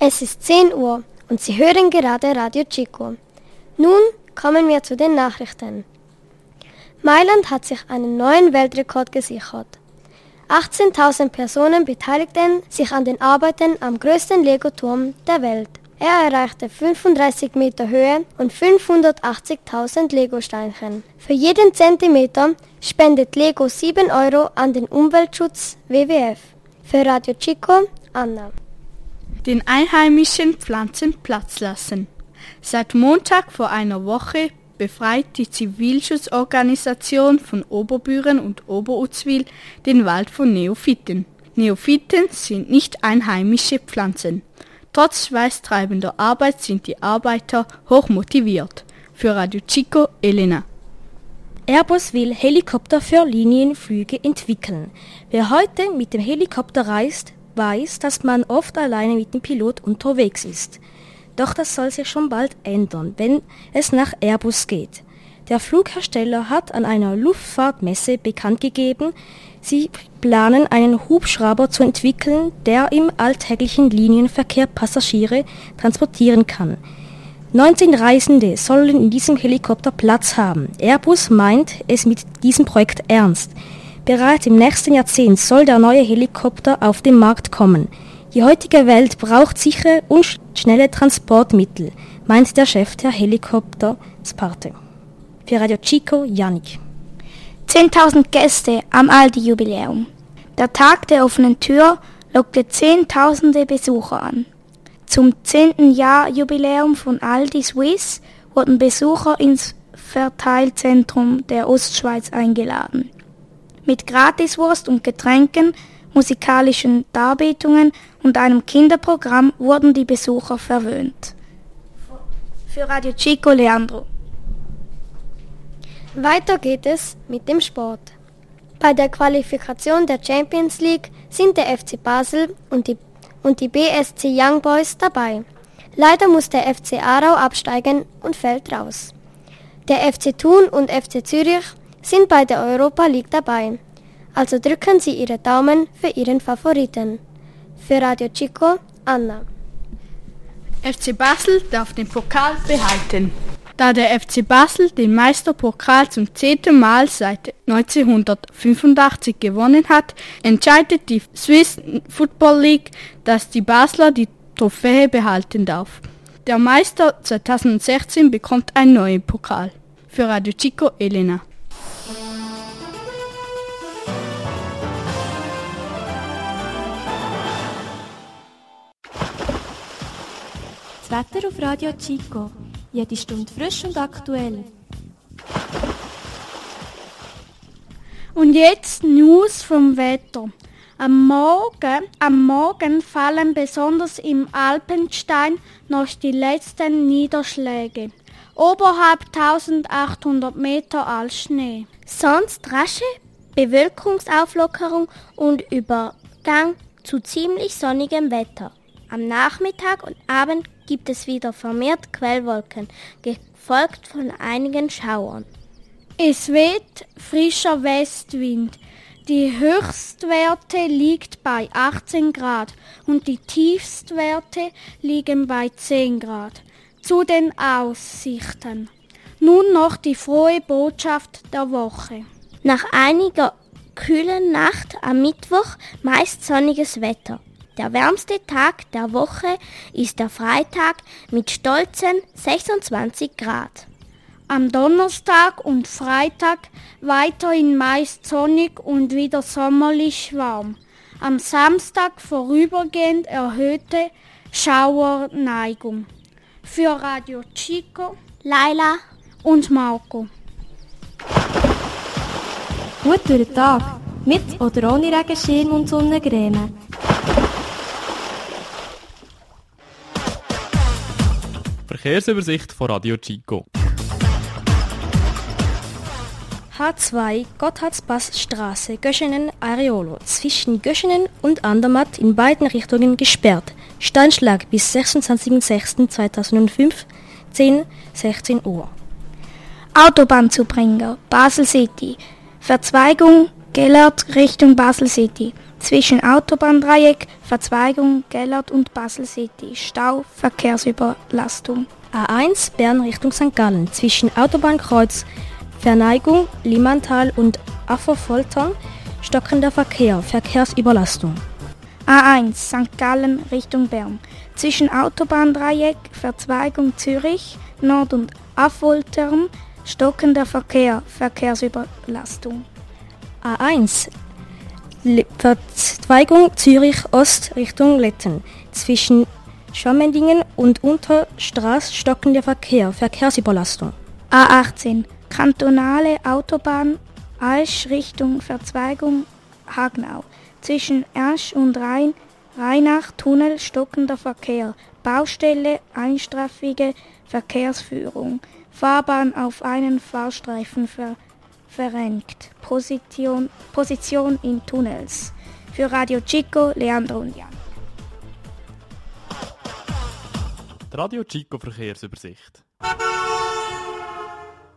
Es ist 10 Uhr und Sie hören gerade Radio Chico. Nun kommen wir zu den Nachrichten. Mailand hat sich einen neuen Weltrekord gesichert. 18.000 Personen beteiligten sich an den Arbeiten am größten Lego-Turm der Welt. Er erreichte 35 Meter Höhe und 580.000 Lego-Steinchen. Für jeden Zentimeter spendet Lego 7 Euro an den Umweltschutz WWF. Für Radio Chico, Anna. Den einheimischen Pflanzen Platz lassen. Seit Montag vor einer Woche befreit die Zivilschutzorganisation von Oberbüren und Oberutzwil den Wald von Neophyten. Neophyten sind nicht einheimische Pflanzen. Trotz schweißtreibender Arbeit sind die Arbeiter hoch motiviert. Für Radio Chico, Elena. Airbus will Helikopter für Linienflüge entwickeln. Wer heute mit dem Helikopter reist, weiß, dass man oft alleine mit dem Pilot unterwegs ist. Doch das soll sich schon bald ändern, wenn es nach Airbus geht. Der Flughersteller hat an einer Luftfahrtmesse bekannt gegeben, sie planen einen Hubschrauber zu entwickeln, der im alltäglichen Linienverkehr Passagiere transportieren kann. 19 Reisende sollen in diesem Helikopter Platz haben. Airbus meint es mit diesem Projekt ernst. Bereits im nächsten Jahrzehnt soll der neue Helikopter auf den Markt kommen. Die heutige Welt braucht sichere und schnelle Transportmittel, meint der Chef der Helikoptersparte. Für Radio Chico, Yannick. 10.000 Gäste am Aldi-Jubiläum. Der Tag der offenen Tür lockte Zehntausende Besucher an. Zum 10. Jahr-Jubiläum von Aldi Swiss wurden Besucher ins Verteilzentrum der Ostschweiz eingeladen. Mit Gratiswurst und Getränken, musikalischen Darbietungen und einem Kinderprogramm wurden die Besucher verwöhnt. Für Radio Chico, Leandro. Weiter geht es mit dem Sport. Bei der Qualifikation der Champions League sind der FC Basel und die BSC Young Boys dabei. Leider muss der FC Aarau absteigen und fällt raus. Der FC Thun und FC Zürich sind bei der Europa League dabei. Also drücken Sie Ihre Daumen für Ihren Favoriten. Für Radio Chico, Anna. FC Basel darf den Pokal behalten. Da der FC Basel den Meisterpokal zum 10. Mal seit 1985 gewonnen hat, entscheidet die Swiss Football League, dass die Basler die Trophäe behalten darf. Der Meister 2016 bekommt einen neuen Pokal. Für Radio Chico, Elena. Das Wetter auf Radio Chico. Jede Stunde frisch und aktuell. Und jetzt News vom Wetter. Am Morgen fallen besonders im Alpenstein noch die letzten Niederschläge. Oberhalb 1800 Meter als Schnee. Sonst rasche Bewölkungsauflockerung und Übergang zu ziemlich sonnigem Wetter. Am Nachmittag und Abend gibt es wieder vermehrt Quellwolken, gefolgt von einigen Schauern. Es weht frischer Westwind. Die Höchstwerte liegt bei 18 Grad und die Tiefstwerte liegen bei 10 Grad. Zu den Aussichten. Nun noch die frohe Botschaft der Woche. Nach einiger kühlen Nacht am Mittwoch meist sonniges Wetter. Der wärmste Tag der Woche ist der Freitag mit stolzen 26 Grad. Am Donnerstag und Freitag weiterhin meist sonnig und wieder sommerlich warm. Am Samstag vorübergehend erhöhte Schauerneigung. Für Radio Chico, Laila und Marco. Gut durch den Tag, mit oder ohne Regenschirm und Sonnencreme. Verkehrsübersicht von Radio Chico. H2 Gotthardpassstraße Göschenen-Areolo zwischen Göschenen und Andermatt in beiden Richtungen gesperrt. Steinschlag bis 26.06.2005, 10-16 Uhr. Autobahnzubringer Basel City. Verzweigung Gellert Richtung Basel City. Zwischen Autobahndreieck, Verzweigung Gellert und Basel City. Stau, Verkehrsüberlastung. A1 Bern Richtung St. Gallen. Zwischen Autobahnkreuz Verneigung, Limantal und Afferfoltern stockender Verkehr, Verkehrsüberlastung. A1 St. Gallen Richtung Bern. Zwischen Autobahndreieck, Verzweigung Zürich, Nord- und Affoltern stockender Verkehr, Verkehrsüberlastung. A1 Verzweigung Zürich Ost Richtung Letten. Zwischen Schwammendingen und Unterstraß stockender Verkehr, Verkehrsüberlastung. A18 Kantonale Autobahn Asch Richtung Verzweigung Hagenau. Zwischen Asch und Rheinach Tunnel stockender Verkehr. Baustelle einstufige Verkehrsführung. Fahrbahn auf einen Fahrstreifen verrenkt. Position in Tunnels. Für Radio Chico, Leandro und Jan. Die Radio Chico Verkehrsübersicht.